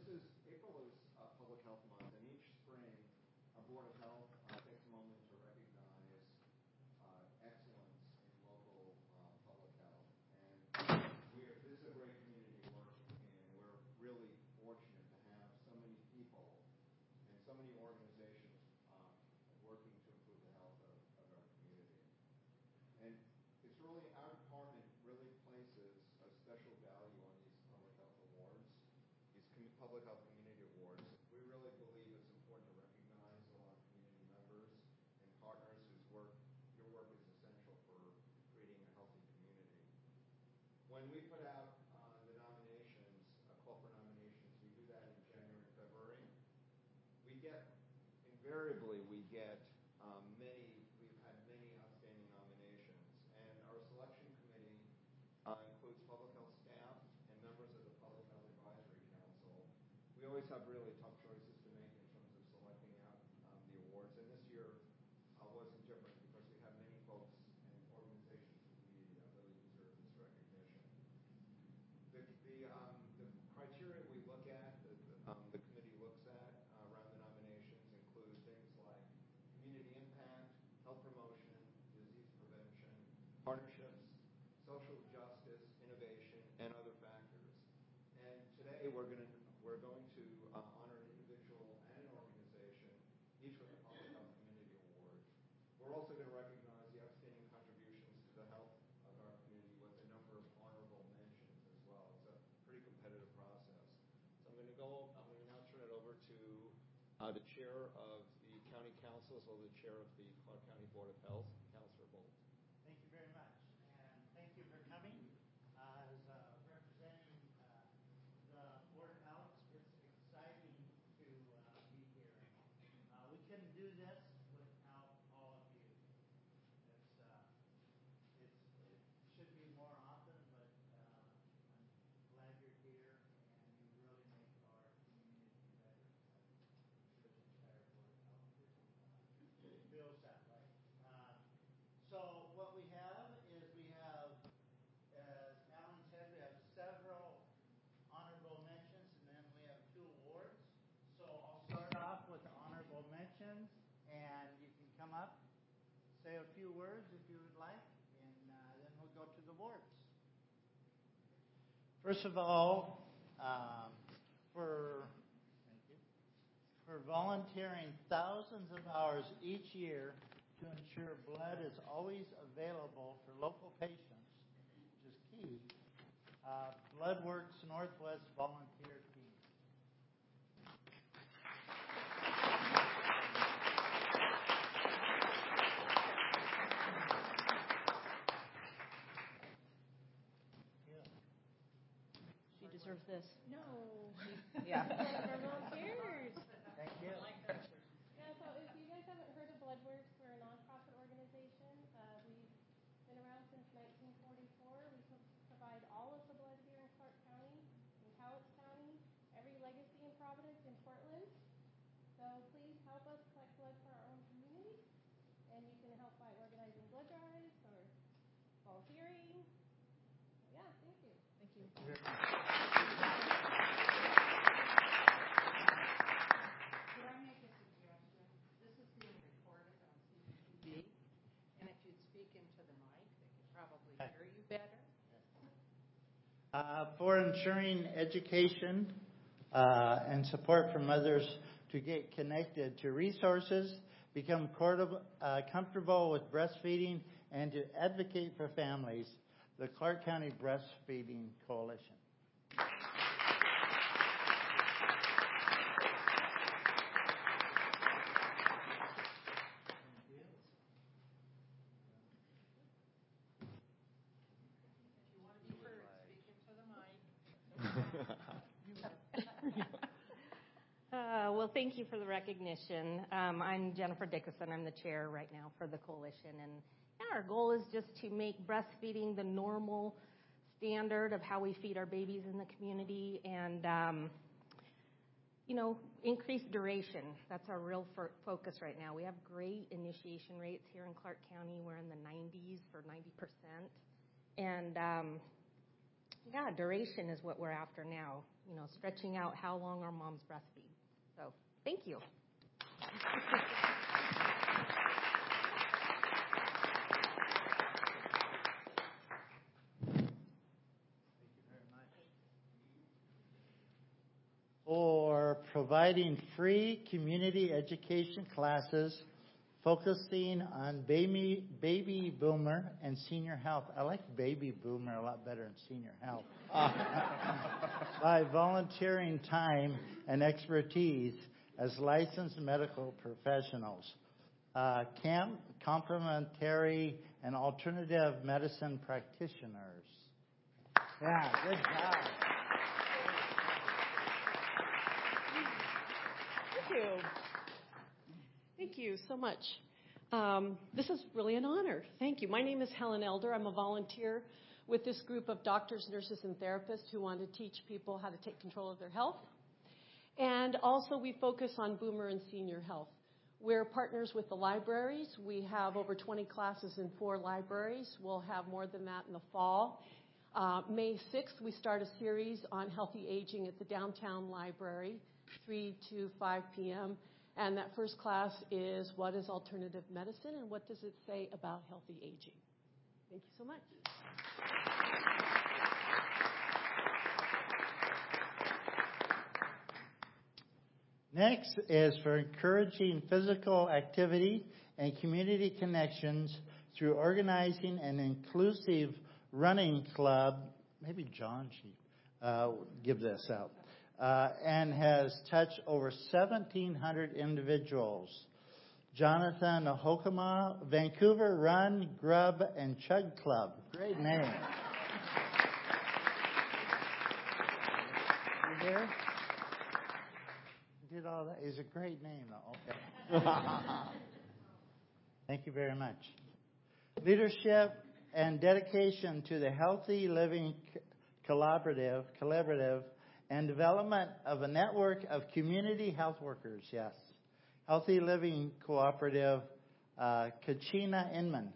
April is Public Health Month, and each spring, our Board of Health takes a moment to recognize excellence in local public health. And this is a great community to work in. We're really fortunate to have so many people and so many organizations working to improve the health of our community. And it's really, our department really places a special value on these public health awards, these public health community awards. We really believe it's important to recognize a lot of community members and partners your work is essential for creating a healthy community. When we put out the nominations, call for nominations, we do that in January and February. Invariably we get we've had many outstanding nominations, and our selection committee includes public health staff and members of the Public Health Advisory Council. We always have really tough choices to make in terms of selecting out the awards, and this year wasn't different because we have many folks and organizations in the community that really deserve this recognition. The criteria we look at, the committee looks at around the nominations include things like community impact, health promotion, disease prevention, partnerships, social justice, innovation, and other factors. And today we're going to honor an individual and an organization, each with a Public Health Community Award. We're also going to recognize the outstanding contributions to the health of our community with a number of honorable mentions as well. It's a pretty competitive process. So I'm going to now turn it over to the chair of the county council, as well as the chair of the Clark County Board of Health, Councilor Bolt. Thank you very much, and thank you for coming. As representing the Board of Health, it's exciting to be here. We couldn't do this without all of you. It should be more often, but I'm glad you're here, and you really make our community better. The entire Board of Health feels that way. So what we have is as Alan said, we have several honorable mentions, and then we have 2 awards. So I'll start off with the honorable mentions, and you can come up, say a few words if you would like, and then we'll go to the awards. First of all, for volunteering thousands of hours each year to ensure blood is always available for local patients, which is key, BloodWorks Northwest Volunteer Team. She deserves this. No. Yeah. For volunteers. Thank you. Yeah, so if you guys haven't heard of BloodWorks, we're a nonprofit organization. We've been around since 1944. We provide all of the blood here in Clark County, in Cowlitz County, every legacy in Providence, and Portland. So please help us collect blood for our own community. And you can help by organizing blood drives or volunteering. So yeah, thank you. Thank you. Could I make a suggestion? This is being recorded on CCTV, and if you'd speak into the mic, they could probably hear you better. For ensuring education and support from others to get connected to resources, become comfortable with breastfeeding, and to advocate for families, the Clark County Breastfeeding Coalition. Well, thank you for the recognition. I'm Jennifer Dickerson. I'm the chair right now for the coalition. And our goal is just to make breastfeeding the normal standard of how we feed our babies in the community and, increase duration. That's our real focus right now. We have great initiation rates here in Clark County. We're in the 90s for 90%. And Yeah, duration is what we're after now, stretching out how long our moms breastfeed. So thank you. For providing free community education classes focusing on baby boomer and senior health. I like baby boomer a lot better than senior health. By volunteering time and expertise as licensed medical professionals. Complementary and alternative medicine practitioners. Yeah, good job. Thank you so much. This is really an honor. Thank you. My name is Helen Elder. I'm a volunteer with this group of doctors, nurses, and therapists who want to teach people how to take control of their health. And also we focus on boomer and senior health. We're partners with the libraries. We have over 20 classes in 4 libraries. We'll have more than that in the fall. May 6th, we start a series on healthy aging at the downtown library, 3 to 5 p.m. And that first class is what is alternative medicine and what does it say about healthy aging? Thank you so much. Next is for encouraging physical activity and community connections through organizing an inclusive running club. Maybe John should give this out. And has touched over 1,700 individuals. Jonathan Hokema, Vancouver Run, Grub, and Chug Club. Great name. You there? Did all that. It's a great name, though. Okay. Thank you very much. Leadership and dedication to the Healthy Living Collaborative and development of a network of community health workers, yes. Healthy Living Cooperative, Kachina Inman.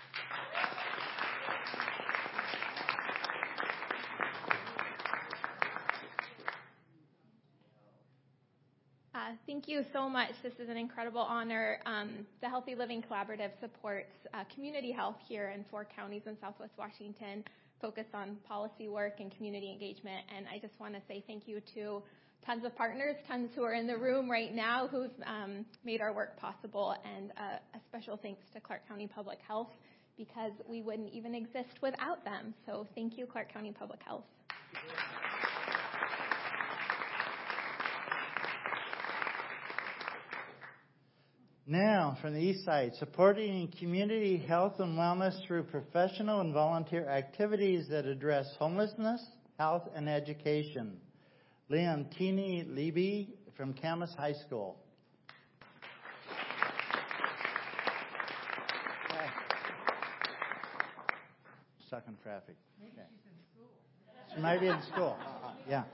Thank you so much. This is an incredible honor. The Healthy Living Collaborative supports community health here in 4 counties in Southwest Washington, focused on policy work and community engagement. And I just want to say thank you to tons of partners, tons who are in the room right now who've made our work possible. And a special thanks to Clark County Public Health, because we wouldn't even exist without them. So thank you, Clark County Public Health. Now, from the east side, supporting community health and wellness through professional and volunteer activities that address homelessness, health, and education. Leontini Libby from Camas High School. Okay. Stuck in traffic. Maybe she's in school. She might be in school. Yeah.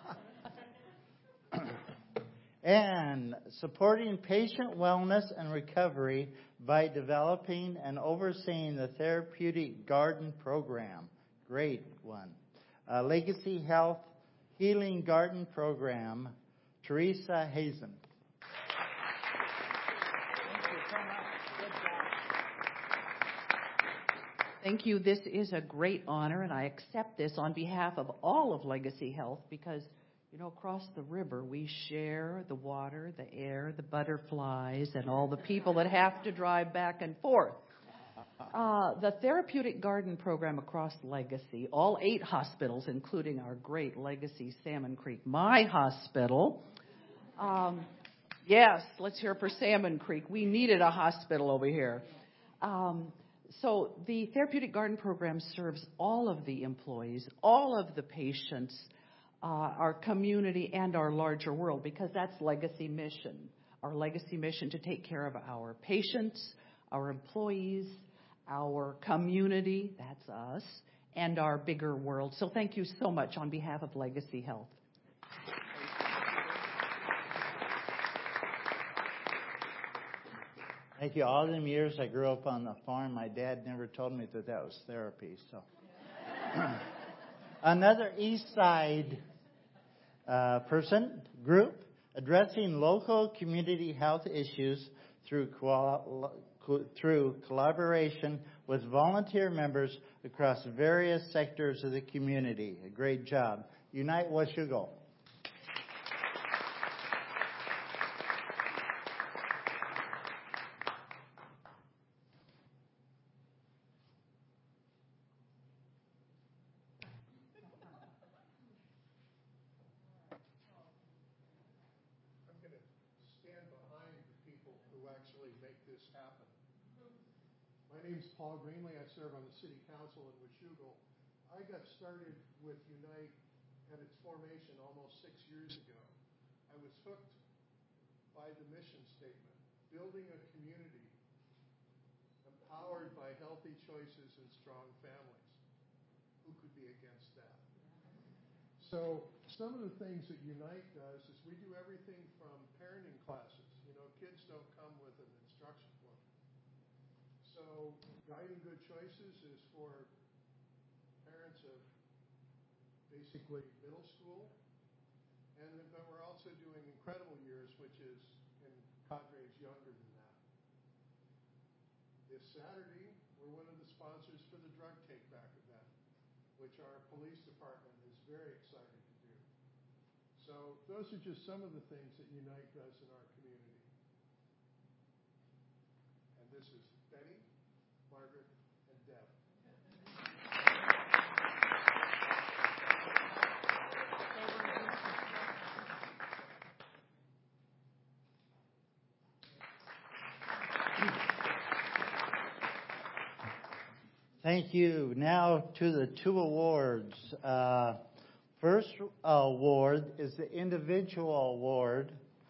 And supporting patient wellness and recovery by developing and overseeing the Therapeutic Garden Program. Great one. Legacy Health Healing Garden Program, Teresa Hazen. Thank you. This is a great honor, and I accept this on behalf of all of Legacy Health because, across the river, we share the water, the air, the butterflies, and all the people that have to drive back and forth. The Therapeutic Garden Program across Legacy, all 8 hospitals, including our great Legacy Salmon Creek, my hospital. Yes, let's hear for Salmon Creek. We needed a hospital over here. So the Therapeutic Garden Program serves all of the employees, all of the patients, our community, and our larger world, because that's Legacy mission. Our Legacy mission to take care of our patients, our employees, our community, that's us, and our bigger world. So thank you so much on behalf of Legacy Health. Thank you. All them years I grew up on the farm, my dad never told me that was therapy. So another East Side group addressing local community health issues through collaboration with volunteer members across various sectors of the community. A great job. Unite Washougal. My name is Paul Greenley. I serve on the City Council in Washougal. I got started with Unite at its formation almost 6 years ago. I was hooked by the mission statement, building a community empowered by healthy choices and strong families. Who could be against that? So some of the things that Unite does is we do everything from parenting classes. You know, kids don't come with an instruction book. So Guiding Good Choices is for parents of basically middle school. And then we're also doing Incredible Years, which is in cadres younger than that. This Saturday, we're one of the sponsors for the Drug Take Back event, which our police department is very excited to do. So those are just some of the things that Unite does in our community. And this is Betty, Margaret, and Deb. Thank you. Now to the 2 awards. First award is the individual award,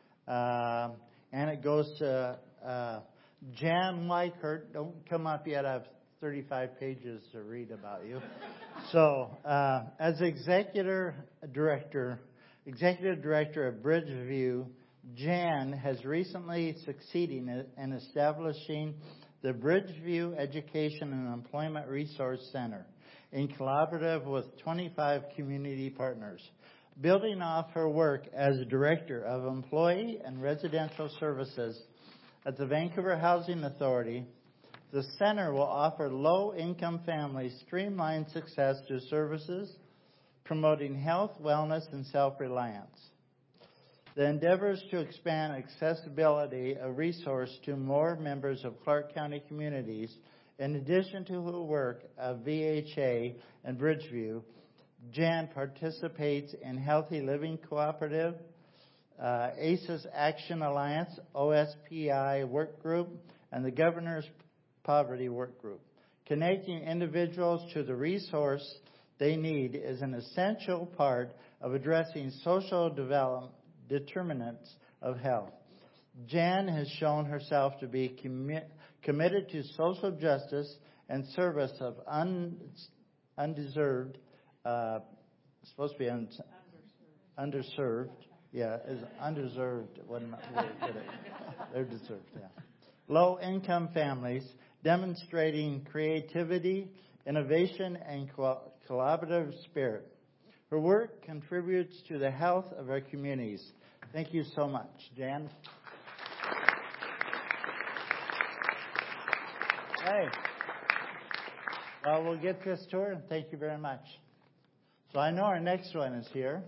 and it goes to Jan Weichert. Don't come up yet. I have 35 pages to read about you. So, as Executive Director of Bridgeview, Jan has recently succeeded in establishing the Bridgeview Education and Employment Resource Center in collaborative with 25 community partners. Building off her work as Director of Employee and Residential Services at the Vancouver Housing Authority, the center will offer low-income families streamlined success through services promoting health, wellness, and self-reliance. The endeavors to expand accessibility of resource to more members of Clark County communities, in addition to her work of VHA and Bridgeview, Jan participates in Healthy Living Cooperative, ACES Action Alliance, OSPI Work Group, and the Governor's Poverty Work Group. Connecting individuals to the resource they need is an essential part of addressing social determinants of health. Jan has shown herself to be committed to social justice and service of undeserved, supposed to be underserved. Yeah, is undeserved. They're deserved, yeah. Low-income families, demonstrating creativity, innovation, and collaborative spirit. Her work contributes to the health of our communities. Thank you so much, Jan. Hey. Well, we'll get this to her, and thank you very much. So I know our next one is here.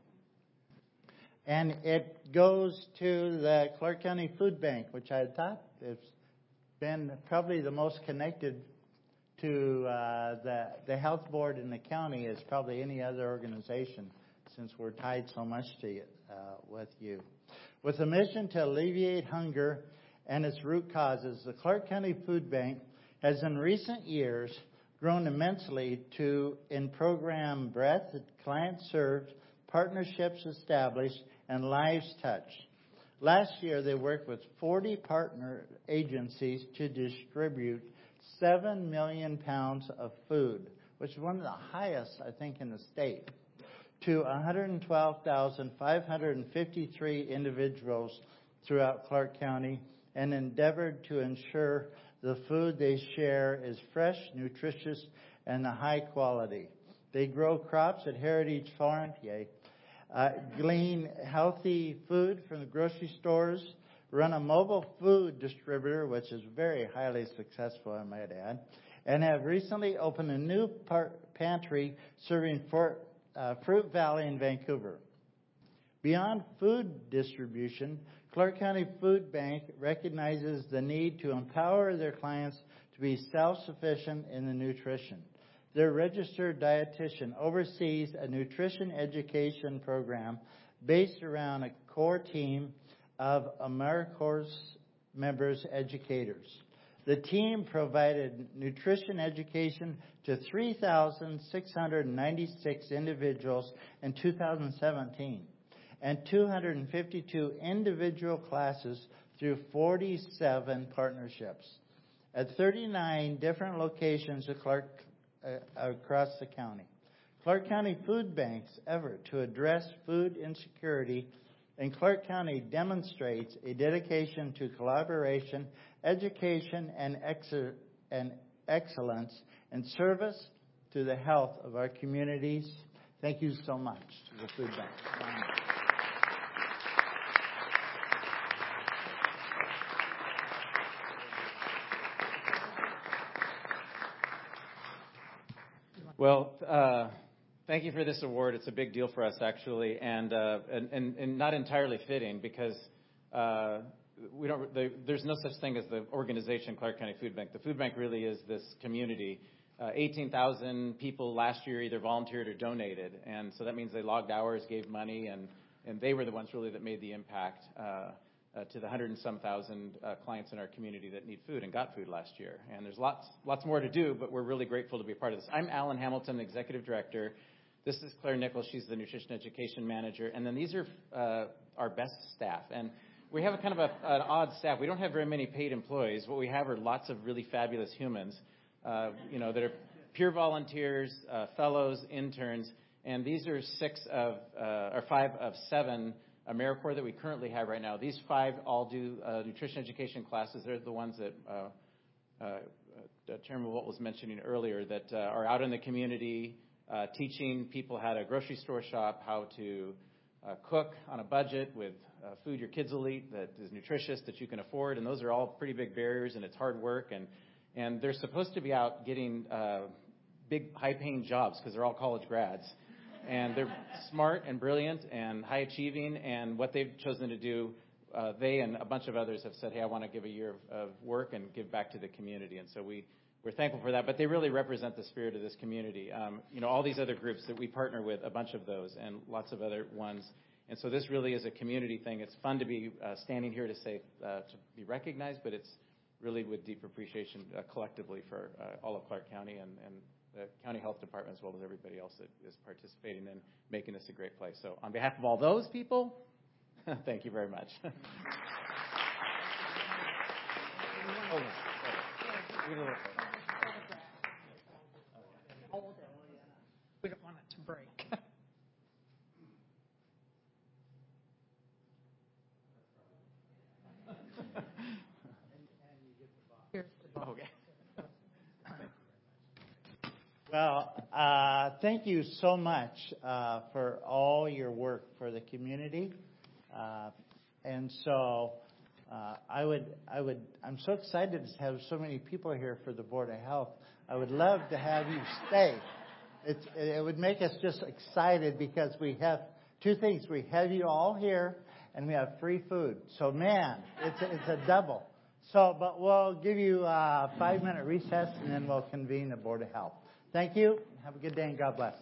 And it goes to the Clark County Food Bank, which I thought has been probably the most connected to the health board in the county as probably any other organization, since we're tied so much to with you. With a mission to alleviate hunger and its root causes, the Clark County Food Bank has in recent years grown immensely in program breadth, clients served, partnerships established, and lives touched. Last year, they worked with 40 partner agencies to distribute 7 million pounds of food, which is one of the highest, I think, in the state, to 112,553 individuals throughout Clark County, and endeavored to ensure the food they share is fresh, nutritious, and high quality. They grow crops at Heritage Farm, yay. Glean healthy food from the grocery stores, run a mobile food distributor, which is very highly successful, I might add, and have recently opened a new pantry serving Fruit Valley in Vancouver. Beyond food distribution, Clark County Food Bank recognizes the need to empower their clients to be self-sufficient in the nutrition. Their registered dietitian oversees a nutrition education program based around a core team of AmeriCorps members educators. The team provided nutrition education to 3,696 individuals in 2017 and 252 individual classes through 47 partnerships at 39 different locations across the county. Clark County Food Bank's effort to address food insecurity in Clark County demonstrates a dedication to collaboration, education, and excellence in service to the health of our communities. Thank you so much to the Food Bank. Well, thank you for this award. It's a big deal for us, actually, and not entirely fitting because there's no such thing as the organization Clark County Food Bank. The Food Bank really is this community. 18,000 people last year either volunteered or donated, and so that means they logged hours, gave money, and they were the ones really that made the impact to the 100 and some thousand clients in our community that need food and got food last year. And there's lots more to do, but we're really grateful to be a part of this. I'm Alan Hamilton, the Executive Director. This is Claire Nichols. She's the Nutrition Education Manager. And then these are our best staff. And we have a kind of an odd staff. We don't have very many paid employees. What we have are lots of really fabulous humans, that are pure volunteers, fellows, interns. And these are 5 of 7 AmeriCorps that we currently have right now. These 5 all do nutrition education classes. They're the ones that Chairman Walt was mentioning earlier that are out in the community teaching people how to grocery store shop, how to cook on a budget with food your kids will eat that is nutritious, that you can afford. And those are all pretty big barriers, and it's hard work. And they're supposed to be out getting big, high-paying jobs because they're all college grads. And they're smart and brilliant and high-achieving, and what they've chosen to do, they and a bunch of others have said, hey, I want to give a year of work and give back to the community. And so we're thankful for that, but they really represent the spirit of this community. All these other groups that we partner with, a bunch of those, and lots of other ones. And so this really is a community thing. It's fun to be standing here to be recognized, but it's really with deep appreciation collectively for all of Clark County and the county health department, as well as everybody else that is participating in making this a great place. So on behalf of all those people, thank you very much. We don't want it to break. Here's the box. Okay. Well, thank you so much for all your work for the community. And so I'm so excited to have so many people here for the Board of Health. I would love to have you stay. It would make us just excited because we have 2 things. We have you all here, and we have free food. So, man, it's a double. So, but we'll give you a 5-minute recess, and then we'll convene the Board of Health. Thank you. Have a good day, and God bless.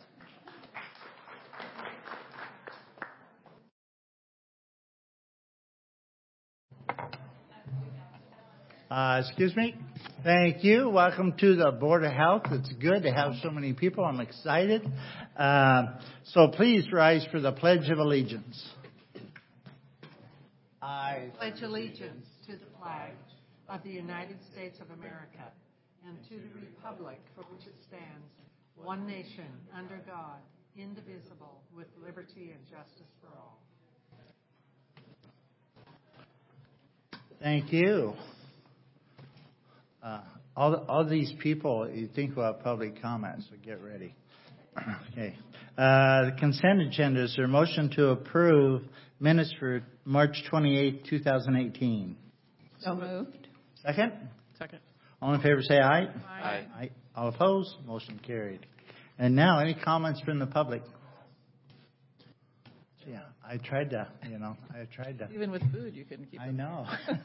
Excuse me. Thank you. Welcome to the Board of Health. It's good to have so many people. I'm excited. So please rise for the Pledge of Allegiance. I pledge allegiance to the flag of the United States of America and to the republic for which it stands, one nation, under God, indivisible, with liberty and justice for all. Thank you. All these people, you think will have public comments, so get ready. Okay. The consent agenda, is there a motion to approve minutes for March 28, 2018? So moved. Second? Second. All in favor say aye. Aye. Aye. All opposed? Motion carried. And now, any comments from the public? Yeah, I tried to. Even with food, you couldn't keep it. I know.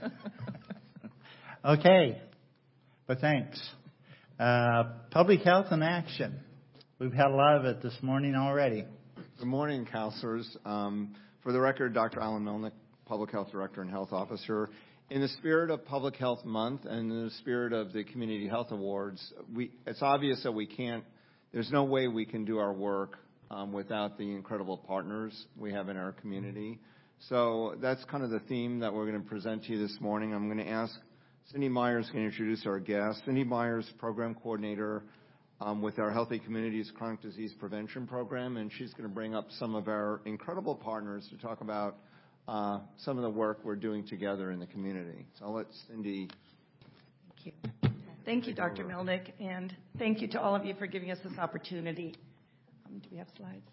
Okay, but thanks. Public health and action. We've had a lot of it this morning already. Good morning, counselors. For the record, Dr. Alan Melnick, Public Health Director and Health Officer. In the spirit of Public Health Month and in the spirit of the Community Health Awards, it's obvious that there's no way we can do our work without the incredible partners we have in our community. So that's kind of the theme that we're going to present to you this morning. I'm going to ask Cindy Myers to introduce our guest. Cindy Myers, Program Coordinator with our Healthy Communities Chronic Disease Prevention Program, and she's going to bring up some of our incredible partners to talk about some of the work we're doing together in the community. So I'll let Cindy. Thank you. Thank you, Dr. Melnick, and thank you to all of you for giving us this opportunity. Do we have slides?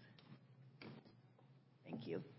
Thank you.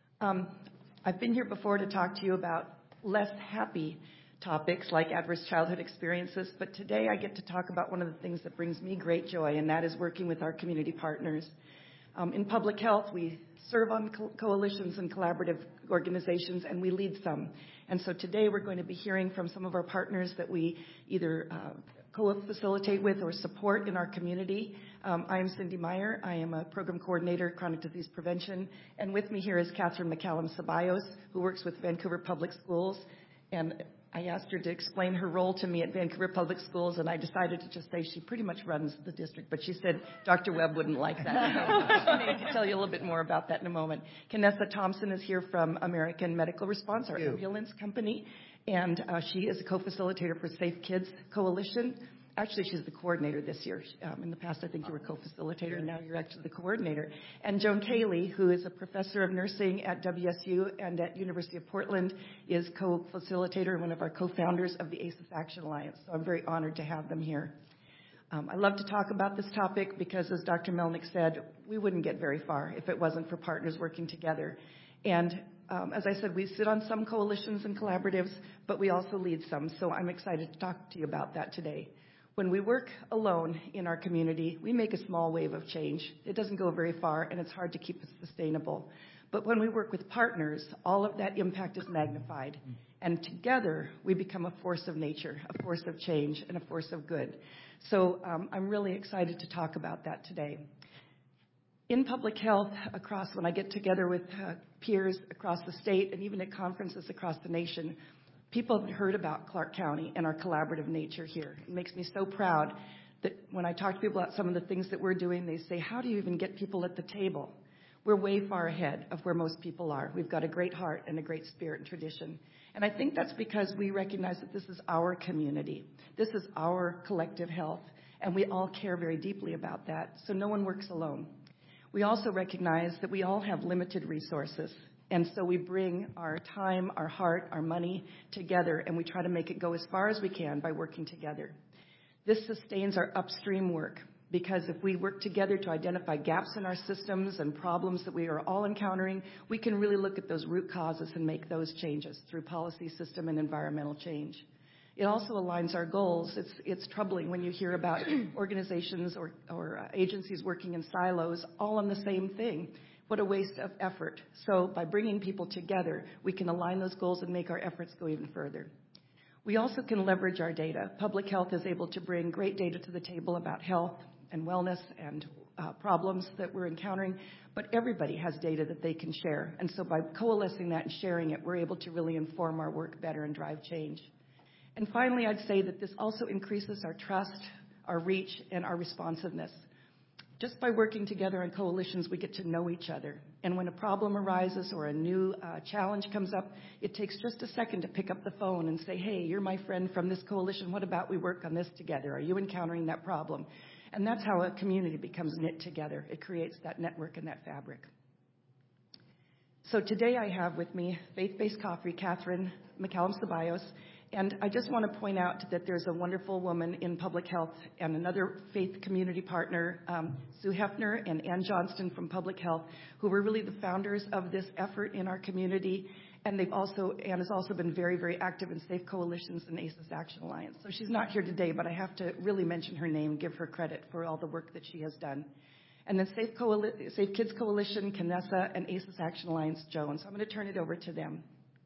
I've been here before to talk to you about less happy topics like adverse childhood experiences, but today I get to talk about one of the things that brings me great joy, and that is working with our community partners. In public health, we serve on coalitions and collaborative organizations, and we lead some. And so today we're going to be hearing from some of our partners that we either co-facilitate with or support in our community. I am Cindy Meyer. I am a Program Coordinator, Chronic Disease Prevention. And with me here is Catherine McCallum-Ceballos, who works with Vancouver Public Schools. And I asked her to explain her role to me at Vancouver Public Schools, and I decided to just say she pretty much runs the district. But she said Dr. Webb wouldn't like that. So maybe I can tell you a little bit more about that in a moment. Canessa Thompson is here from American Medical Response, our ambulance company, and she is a co-facilitator for Safe Kids Coalition. Actually, she's the coordinator this year. In the past, I think you were co-facilitator, and now you're actually the coordinator. And Joan Cayley, who is a professor of nursing at WSU and at University of Portland, is co-facilitator and one of our co-founders of the ACES Action Alliance. So I'm very honored to have them here. I love to talk about this topic because, as Dr. Melnick said, we wouldn't get very far if it wasn't for partners working together. And as I said, we sit on some coalitions and collaboratives, but we also lead some. So I'm excited to talk to you about that today. When we work alone in our community, we make a small wave of change. It doesn't go very far, and it's hard to keep it sustainable. But when we work with partners, all of that impact is magnified. And together, we become a force of nature, a force of change, and a force of good. So I'm really excited to talk about that today. In public health, when I get together with peers across the state and even at conferences across the nation, people have heard about Clark County and our collaborative nature here. It makes me so proud that when I talk to people about some of the things that we're doing, they say, how do you even get people at the table? We're way far ahead of where most people are. We've got a great heart and a great spirit and tradition. And I think that's because we recognize that this is our community. This is our collective health, and we all care very deeply about that, so no one works alone. We also recognize that we all have limited resources. And so we bring our time, our heart, our money together, and we try to make it go as far as we can by working together. This sustains our upstream work, because if we work together to identify gaps in our systems and problems that we are all encountering, we can really look at those root causes and make those changes through policy, system, and environmental change. It also aligns our goals. It's troubling when you hear about organizations or agencies working in silos all on the same thing. What a waste of effort. So by bringing people together, we can align those goals and make our efforts go even further. We also can leverage our data. Public health is able to bring great data to the table about health and wellness and problems that we're encountering, but everybody has data that they can share. And so by coalescing that and sharing it, we're able to really inform our work better and drive change. And finally, I'd say that this also increases our trust, our reach, and our responsiveness. Just by working together in coalitions, we get to know each other. And when a problem arises or a new challenge comes up, it takes just a second to pick up the phone and say, hey, you're my friend from this coalition. What about we work on this together? Are you encountering that problem? And that's how a community becomes knit together. It creates that network and that fabric. So today I have with me faith-based Catherine McCallum-Ceballos, And I just want to point out that there's a wonderful woman in public health and another faith community partner, Sue Hefner and Ann Johnston from Public Health, who were really the founders of this effort in our community. And Ann has also been very, very active in Safe Coalitions and ACES Action Alliance. So she's not here today, but I have to really mention her name, give her credit for all the work that she has done. And then Safe Kids Coalition, Canessa, and ACES Action Alliance, Joan. So I'm going to turn it over to them.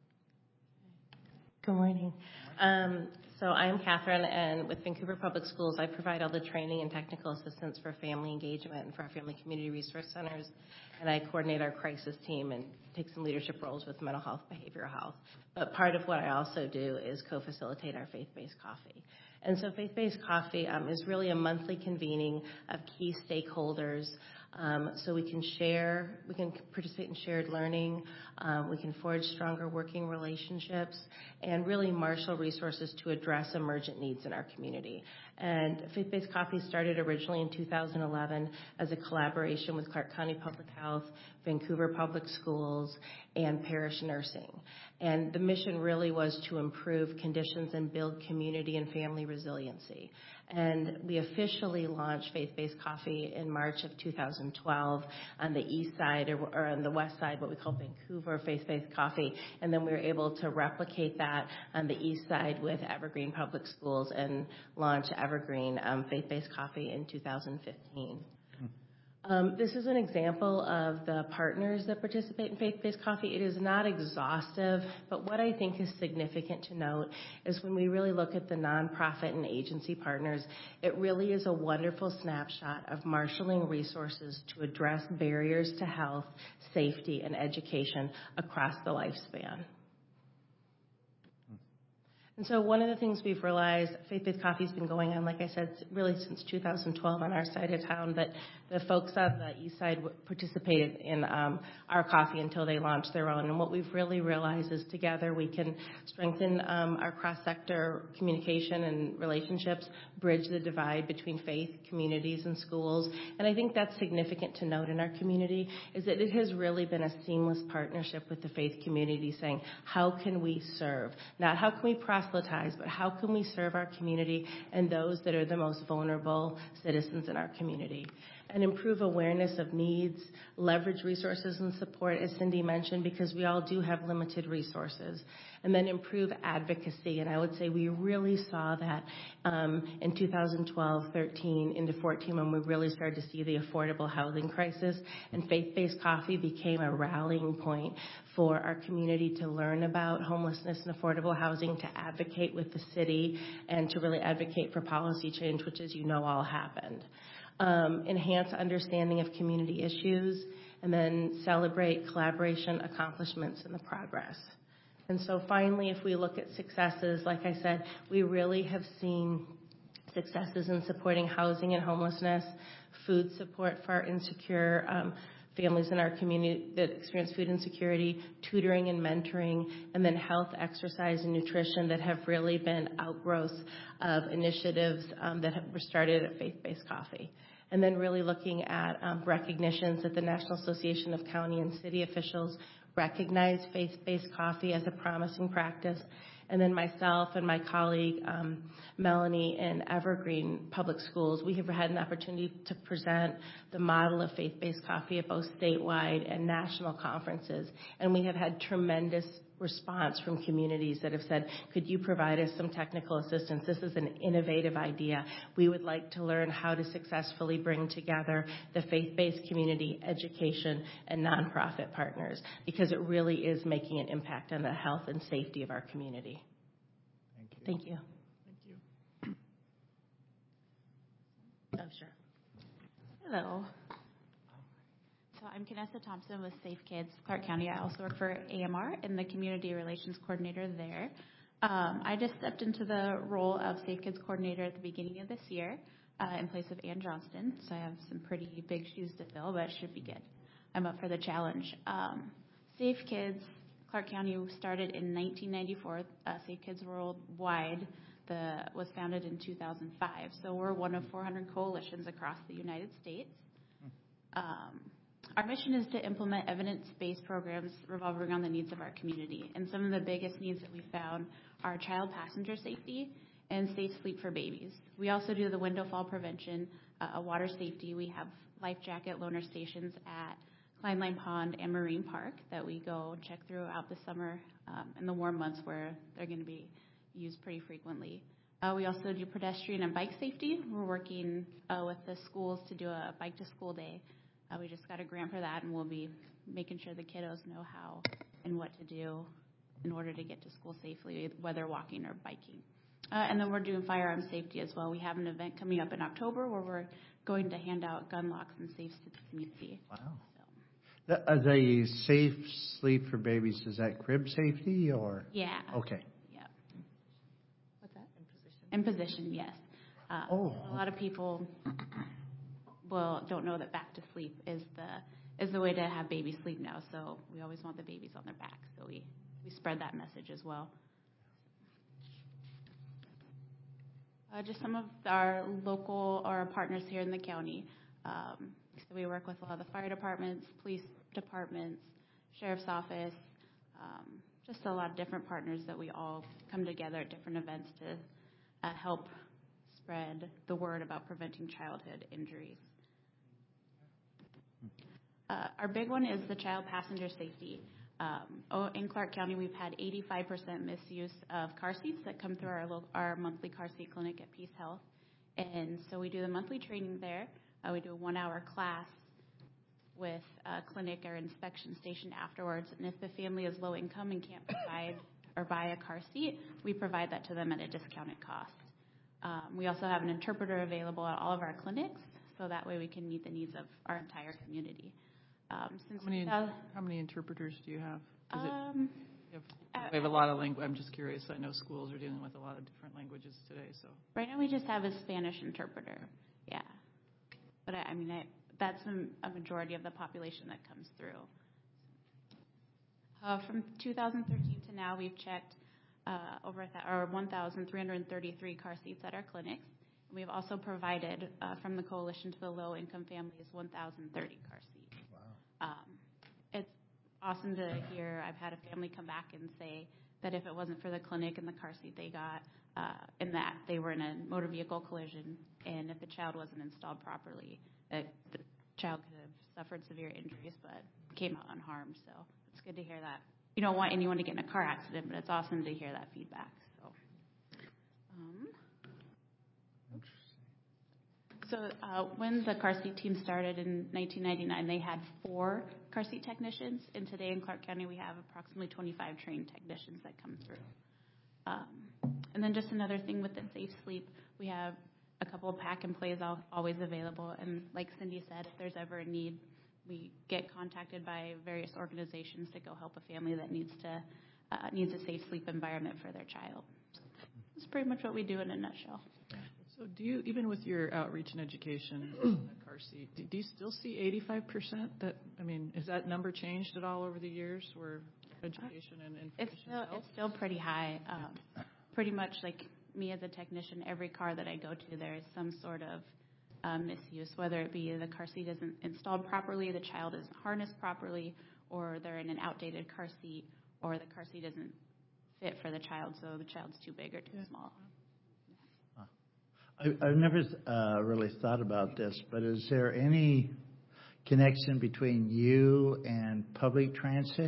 Good morning. So I'm Catherine, and with Vancouver Public Schools, I provide all the training and technical assistance for family engagement and for our family community resource centers, and I coordinate our crisis team and take some leadership roles with mental health, behavioral health. But part of what I also do is co-facilitate our faith-based coffee. And so faith-based coffee is really a monthly convening of key stakeholders. So we can participate in shared learning, we can forge stronger working relationships, and really marshal resources to address emergent needs in our community. And Faith-Based Coffee started originally in 2011 as a collaboration with Clark County Public Health, Vancouver Public Schools, and Parish Nursing. And the mission really was to improve conditions and build community and family resiliency. And we officially launched Faith-Based Coffee in March of 2012 on the east side, or on the west side, what we call Vancouver Faith-Based Coffee. And then we were able to replicate that on the east side with Evergreen Public Schools and launch Evergreen Faith-Based Coffee in 2015. This is an example of the partners that participate in Faith-Based Coffee. It is not exhaustive, but what I think is significant to note is when we really look at the nonprofit and agency partners, it really is a wonderful snapshot of marshaling resources to address barriers to health, safety, and education across the lifespan. And so one of the things we've realized, Faith-Based Coffee's been going on, like I said, really since 2012 on our side of town, but the folks on the east side participated in our coffee until they launched their own. And what we've really realized is together we can strengthen our cross-sector communication and relationships, bridge the divide between faith, communities, and schools. And I think that's significant to note in our community, is that it has really been a seamless partnership with the faith community saying, how can we serve? Not how can we proselytize, but how can we serve our community and those that are the most vulnerable citizens in our community? And improve awareness of needs, leverage resources and support, as Cindy mentioned, because we all do have limited resources. And then improve advocacy. And I would say we really saw that in 2012, 13, into 14, when we really started to see the affordable housing crisis. And Faith-Based Coffee became a rallying point for our community to learn about homelessness and affordable housing, to advocate with the city, and to really advocate for policy change, which, as you know, all happened. Enhance understanding of community issues, and then celebrate collaboration, accomplishments, and the progress. And so finally, if we look at successes, like I said, we really have seen successes in supporting housing and homelessness, food support for our insecure families in our community that experience food insecurity, tutoring and mentoring, and then health, exercise, and nutrition that have really been outgrowths of initiatives that were started at Faith-Based Coffee. And then really looking at recognitions that the National Association of County and City Officials recognize Faith-Based Coffee as a promising practice. And then myself and my colleague, Melanie, in Evergreen Public Schools, we have had an opportunity to present the model of Faith-Based Coffee at both statewide and national conferences. And we have had tremendous response from communities that have said, could you provide us some technical assistance? This is an innovative idea. We would like to learn how to successfully bring together the faith-based community, education, and nonprofit partners, because it really is making an impact on the health and safety of our community. Thank you. Thank you. Oh, sure. Hello. So I'm Canessa Thompson with Safe Kids, Clark County. I also work for AMR and the Community Relations Coordinator there. I just stepped into the role of Safe Kids Coordinator at the beginning of this year in place of Ann Johnston. So I have some pretty big shoes to fill, but it should be good. I'm up for the challenge. Safe Kids, Clark County started in 1994. Safe Kids Worldwide was founded in 2005. So we're one of 400 coalitions across the United States. Our mission is to implement evidence-based programs revolving around the needs of our community. And some of the biggest needs that we found are child passenger safety and safe sleep for babies. We also do the window fall prevention, water safety. We have life jacket loaner stations at Kleinlein Pond and Marine Park that we go check throughout the summer in the warm months where they're going to be used pretty frequently. We also do pedestrian and bike safety. We're working with the schools to do a bike to school day. We just got a grant for that, and we'll be making sure the kiddos know how and what to do in order to get to school safely, whether walking or biking. And then we're doing firearm safety as well. We have an event coming up in October where we're going to hand out gun locks and safes to the community. Wow. The safe sleep for babies, is that crib safety or? Yeah. Okay. Yeah. What's that? In position, yes. A lot of people don't know that back to sleep is the way to have babies sleep now. So we always want the babies on their back. So we spread that message as well. Just some of our local or our partners here in the county. So we work with a lot of the fire departments, police departments, sheriff's office, just a lot of different partners that we all come together at different events to help spread the word about preventing childhood injuries. Our big one is the child passenger safety. In Clark County, we've had 85% misuse of car seats that come through our monthly car seat clinic at Peace Health. And so we do the monthly training there. We do a 1-hour class with a clinic or inspection station afterwards. And if the family is low income and can't provide or buy a car seat, we provide that to them at a discounted cost. We also have an interpreter available at all of our clinics, so that way we can meet the needs of our entire community. How many interpreters do you have? We have a lot of language. I'm just curious. I know schools are dealing with a lot of different languages today. So right now we just have a Spanish interpreter. Yeah, but that's a majority of the population that comes through. From 2013 to now, we've checked over 1,333 car seats at our clinics. And we've also provided from the Coalition to the Low Income Families 1,030 car seats. It's awesome to hear. I've had a family come back and say that if it wasn't for the clinic and the car seat they got, and that they were in a motor vehicle collision, and if the child wasn't installed properly, the child could have suffered severe injuries but came out unharmed. So it's good to hear that. You don't want anyone to get in a car accident, but it's awesome to hear that feedback. So when the car seat team started in 1999, they had 4 car seat technicians, and today in Clark County we have approximately 25 trained technicians that come through. And then just another thing with the safe sleep, we have a couple of pack and plays always available, and like Cindy said, if there's ever a need, we get contacted by various organizations to go help a family that needs a safe sleep environment for their child. So that's pretty much what we do in a nutshell. So do you, even with your outreach and education, car seat, do you still see 85%? Has that number changed at all over the years where education and information It's still pretty high. Pretty much like me as a technician, every car that I go to, there is some sort of misuse, whether it be the car seat isn't installed properly, the child isn't harnessed properly, or they're in an outdated car seat, or the car seat isn't fit for the child, so the child's too big or too small. I've never really thought about this, but is there any connection between you and public transit?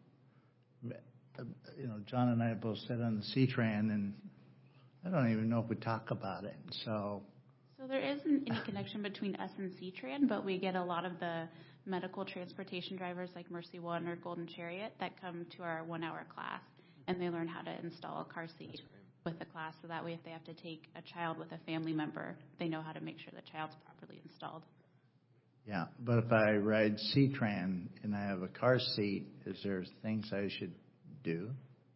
John and I both sit on the C-Tran, and I don't even know if we talk about it. So there isn't any connection between us and C-Tran, but we get a lot of the medical transportation drivers like Mercy One or Golden Chariot that come to our 1-hour class, and they learn how to install a car seat with the class, so that way if they have to take a child with a family member, they know how to make sure the child's properly installed. Yeah, but if I ride C-Tran and I have a car seat, is there things I should do?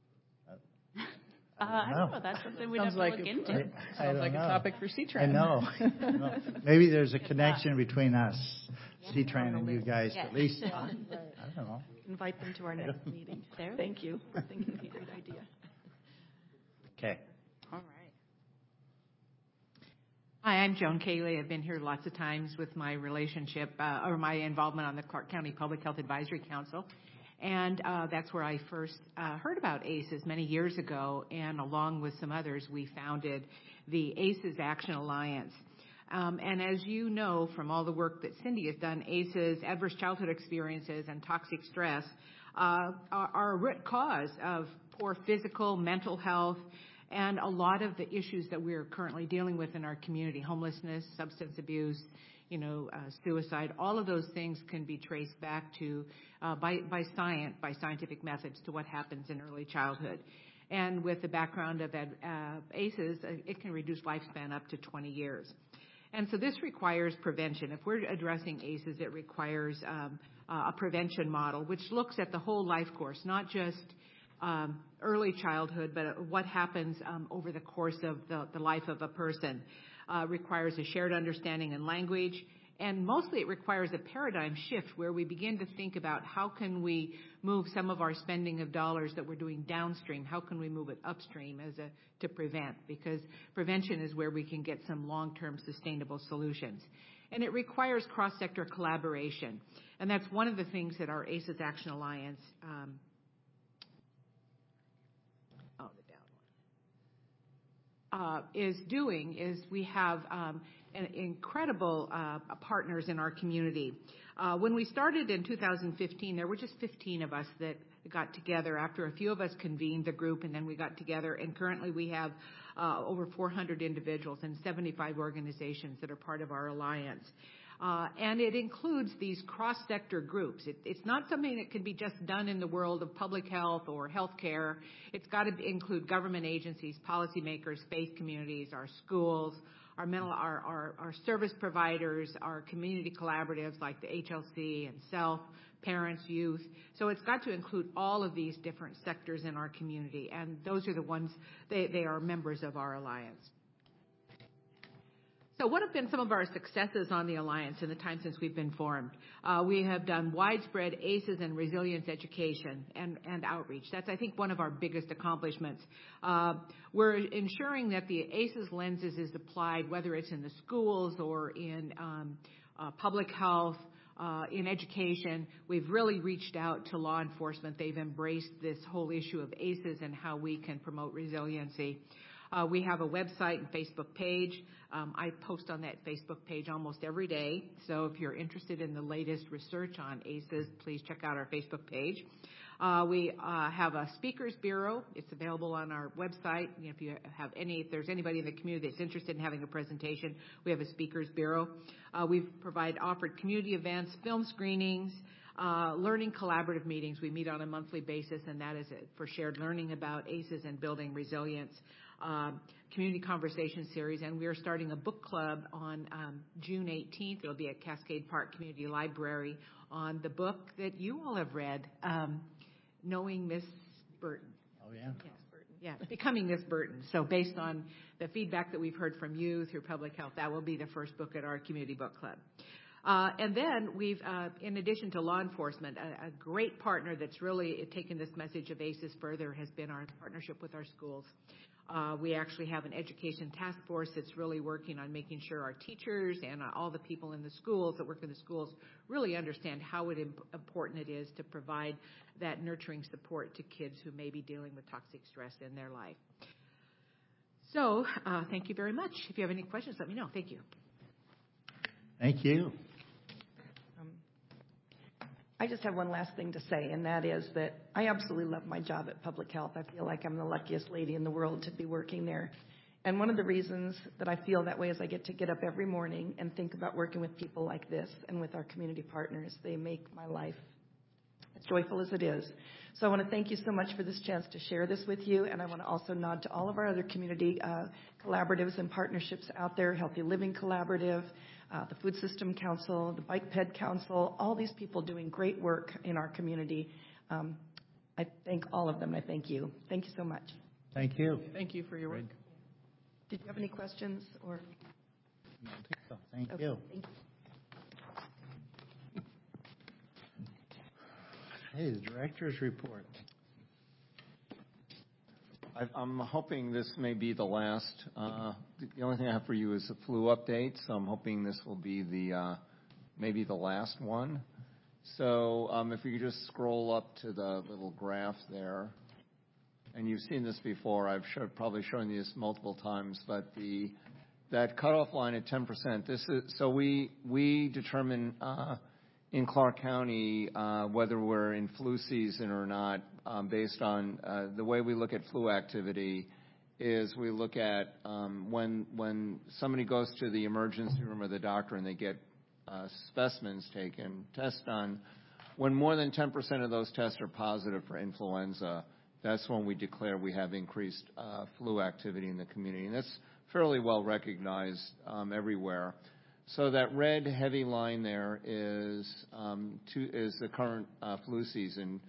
I don't know. That's something we'd have to look into. Sounds like a topic for C-Tran. I know. Maybe there's a connection between us, C-Tran, and you guys, at least. I don't know. Invite them to our next meeting. Thank you for thinking of a great idea. Okay. All right. Hi, I'm Joan Cayley. I've been here lots of times with my relationship or my involvement on the Clark County Public Health Advisory Council. And that's where I first heard about ACEs many years ago. And along with some others, we founded the ACEs Action Alliance. And as you know from all the work that Cindy has done, ACEs, adverse childhood experiences, and toxic stress are a root cause of poor physical, mental health, and a lot of the issues that we're currently dealing with in our community: homelessness, substance abuse, suicide. All of those things can be traced back to by scientific methods to what happens in early childhood. And with the background of ACEs, it can reduce lifespan up to 20 years. And so this requires prevention. If we're addressing ACEs, it requires a prevention model which looks at the whole life course, not just early childhood, but what happens over the course of the life of a person. Requires a shared understanding and language, and mostly it requires a paradigm shift where we begin to think about how can we move some of our spending of dollars that we're doing downstream, how can we move it upstream to prevent, because prevention is where we can get some long-term sustainable solutions. And it requires cross-sector collaboration, and that's one of the things that our ACEs Action Alliance is doing. Is we have incredible partners in our community. When we started in 2015, there were just 15 of us that got together after a few of us convened the group, and then we got together, and currently we have over 400 individuals and 75 organizations that are part of our alliance. And it includes these cross-sector groups. It's not something that can be just done in the world of public health or healthcare. It's got to include government agencies, policymakers, faith communities, our schools, our service providers, our community collaboratives like the HLC and SELF, parents, youth. So it's got to include all of these different sectors in our community, and those are the ones, they are members of our alliance. So what have been some of our successes on the Alliance in the time since we've been formed? We have done widespread ACEs and resilience education and outreach. That's, I think, one of our biggest accomplishments. We're ensuring that the ACEs lenses is applied, whether it's in the schools or in public health, in education. We've really reached out to law enforcement. They've embraced this whole issue of ACEs and how we can promote resiliency. We have a website and Facebook page. I post on that Facebook page almost every day. So if you're interested in the latest research on ACEs, please check out our Facebook page. We have a speakers bureau. It's available on our website. If there's anybody in the community that's interested in having a presentation, we have a speakers bureau. We offered community events, film screenings, learning collaborative meetings. We meet on a monthly basis, and that is for shared learning about ACEs and building resilience. Community conversation series, and we are starting a book club on June 18th. It'll be at Cascade Park Community Library on the book that you all have read, Knowing Miss Burton. Oh, yeah. Yeah, Becoming Miss Burton. So based on the feedback that we've heard from you through public health, that will be the first book at our community book club. And then we've, in addition to law enforcement, a great partner that's really taken this message of ACEs further has been our partnership with our schools. We actually have an education task force that's really working on making sure our teachers and all the people in the schools that work in the schools really understand how important it is to provide that nurturing support to kids who may be dealing with toxic stress in their life. So thank you very much. If you have any questions, let me know. Thank you. Thank you. I just have one last thing to say, and that is that I absolutely love my job at Public Health. I feel like I'm the luckiest lady in the world to be working there. And one of the reasons that I feel that way is I get up every morning and think about working with people like this and with our community partners. They make my life as joyful as it is. So I want to thank you so much for this chance to share this with you, and I want to also nod to all of our other community collaboratives and partnerships out there, Healthy Living Collaborative, the Food System Council, the Bike Ped Council, all these people doing great work in our community. I thank all of them. I thank you. Thank you so much. Thank you. Thank you for your work. Did you have any questions? Or? I don't think so. Thank Okay. you. Thank you. Hey, the director's report. I'm hoping this may be the last. The only thing I have for you is a flu update, so I'm hoping this will be maybe the last one. So if you could just scroll up to the little graph there. And you've seen this before. I've probably shown you this multiple times, but that cutoff line at 10%. This is so we determine in Clark County whether we're in flu season or not based on the way we look at flu activity. Is we look at when somebody goes to the emergency room or the doctor and they get specimens taken, tests done. When more than 10% of those tests are positive for influenza, that's when we declare we have increased flu activity in the community. And that's fairly well recognized everywhere. So that red heavy line there is the current flu season,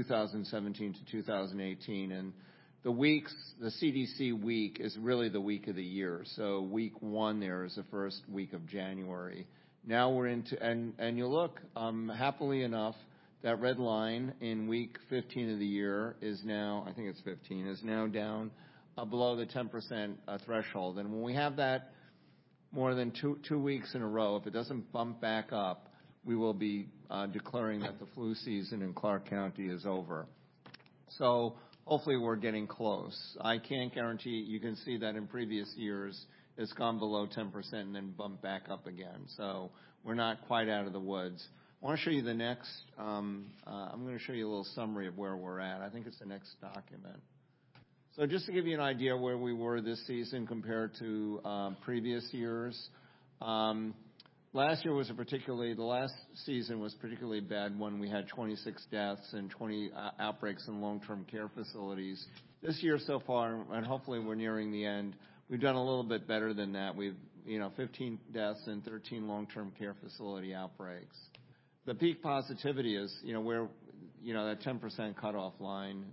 2017 to 2018. And the CDC week is really the week of the year. So week 1 there is the first week of January. Now we're into, and you look, happily enough, that red line in week 15 of the year is now, I think it's 15, is now down below the 10% threshold. And when we have that more than two weeks in a row, if it doesn't bump back up, we will be declaring that the flu season in Clark County is over. So hopefully we're getting close. I can't guarantee. You can see that in previous years it's gone below 10% and then bumped back up again. So we're not quite out of the woods. I want to show you the next. I'm going to show you a little summary of where we're at. I think it's the next document. So just to give you an idea where we were this season compared to previous years. Last year was the last season was particularly bad when we had 26 deaths and 20 outbreaks in long-term care facilities. This year so far, and hopefully we're nearing the end, we've done a little bit better than that. We've 15 deaths and 13 long-term care facility outbreaks. The peak positivity is, where, that 10% cutoff line,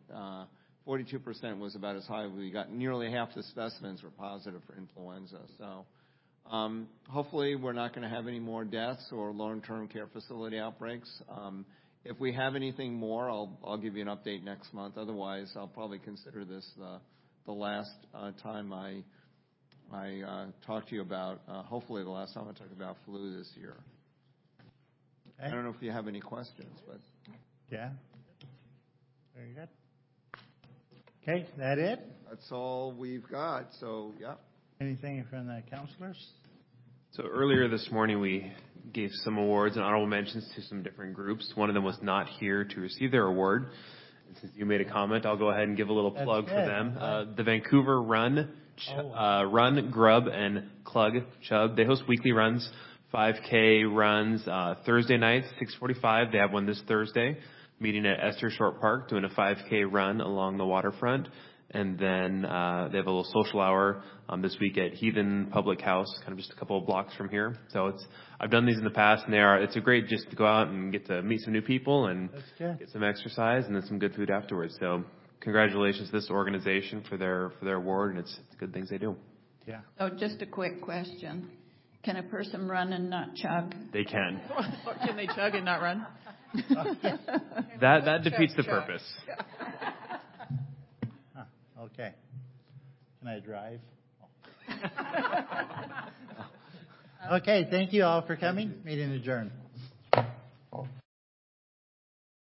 42% was about as high as we got. Nearly half the specimens were positive for influenza. So hopefully we're not going to have any more deaths or long-term care facility outbreaks. If we have anything more, I'll give you an update next month. Otherwise, I'll probably consider this the last time I talk to you about, hopefully the last time I talk about flu this year. Okay. I don't know if you have any questions, but. Yeah. Very good. Okay, that it? That's all we've got, so yeah. Anything from the counselors? So earlier this morning, we gave some awards and honorable mentions to some different groups. One of them was not here to receive their award. And since you made a comment, I'll go ahead and give a little plug for them. The Vancouver Run, Grub, and Clug Chub. They host weekly runs, 5K runs, Thursday nights, 6:45. They have one this Thursday, meeting at Esther Short Park, doing a 5K run along the waterfront. And then they have a little social hour this week at Heathen Public House, kind of just a couple of blocks from here. So I've done these in the past, and it's a great just to go out and get to meet some new people and get some exercise and then some good food afterwards. So congratulations to this organization for their award, and it's good things they do. Yeah. Oh, just a quick question. Can a person run and not chug? They can. Can they chug and not run? That defeats the purpose. Okay. Can I drive? Okay, thank you all for coming. Meeting adjourned.